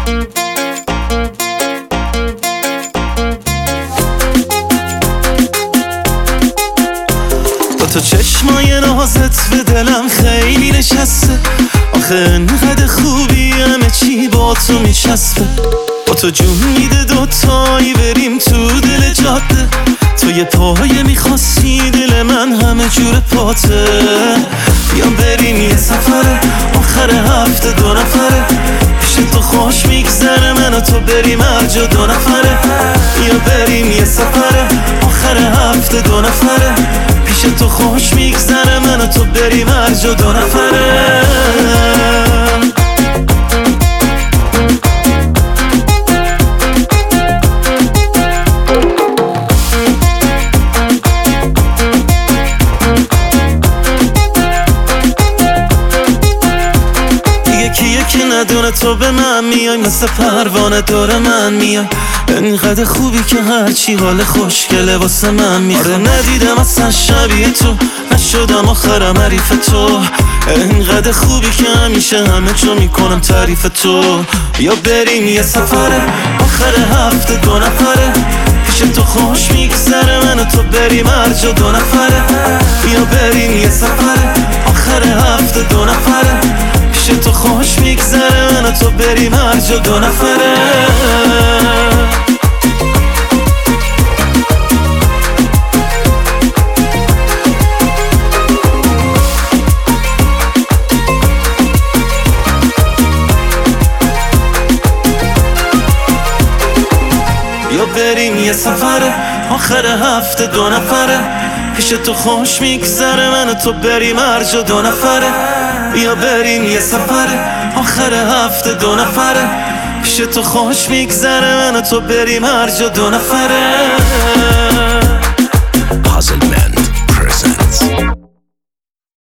با تو چشمای نازت به دلم خیلی نشسته، آخه انقدر خوبی همه چی با تو میچسبه. با تو جون میده دوتایی بریم تو دل جاده، تو یه پایه میخواستی دل من همه جور پاته. بیام بریم یه سفره آخر هفته دو نفره، پیش تو خوش میگذره من و تو بریم هر جا دو نفره. بیا بریم یه سفره آخر هفته دو نفره، پیش تو خوش میگذره من و تو بریم هر جا دو نفره. کیه که ندونه تو به من میای، مثل پروانه دور من میای. انقدر خوبی که هرچی حال خوشگله واسه من میخوای. آره ندیدم اصلا شبیه تو، نشدم آخرم حریف تو. انقدر خوبی که همیشه همه جا میکنم تعریف تو. بیا بریم یه سفره آخر هفته دو نفره، پیش تو خوش میگذره من و تو بریم هر جا دو نفره. بیا بریم یه سفره آخر هفته دو نفره، پیش تو خوش میگذره من و تو بریم هر جا دو نفره. بیا بریم یه سفره آخر هفته دو نفره، پیش تو خوش میگذره من و تو بریم هر جا دو نفره. بیا بریم یه سفره آخر هفته دو نفره، پیش تو خوش میگذره من و تو بریم هر جا دو نفره. Puzzle Band presents